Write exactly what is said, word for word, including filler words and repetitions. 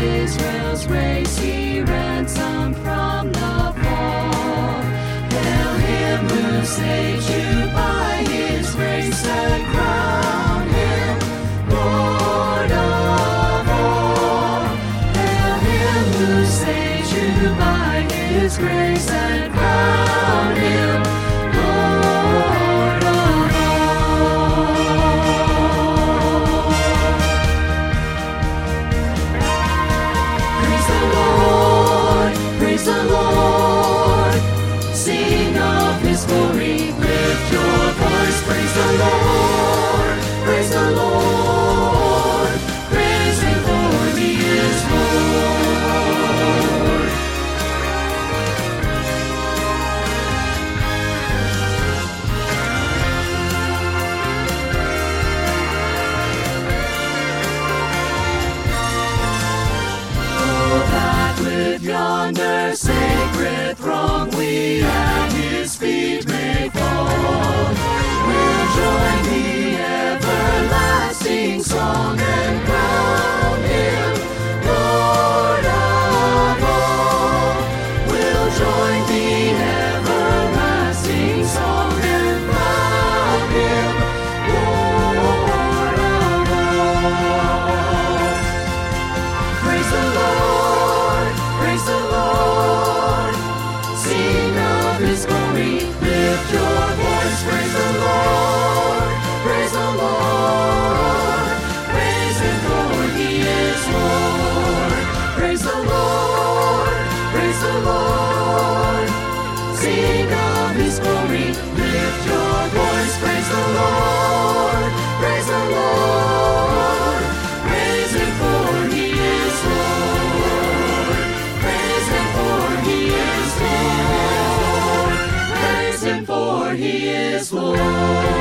Israel's race he ransomed from the fall. Hail him who saves you by his grace and crown him Lord of all. Hail him who saves you by his grace and crown him Lord of all. Praise the Lord, praise the Lord, sing of his glory, lift your voice. Praise the Lord, praise the Lord, praise him for he is Lord. Oh, that with yonder sacred throng we at his feet may fall, we'll join the everlasting song and crown him Lord of all. We'll join the everlasting song and crown him Lord of all. Praise the Lord, praise the Lord, sing of his glory, lift your voice. Praise the Lord, praise the Lord, praise him for he is Lord. Praise the Lord, praise the Lord, sing of his glory, lift your voice. Praise the Lord, praise the Lord, praise him for he is Lord. Praise him for he is Lord. Praise him for he is Lord.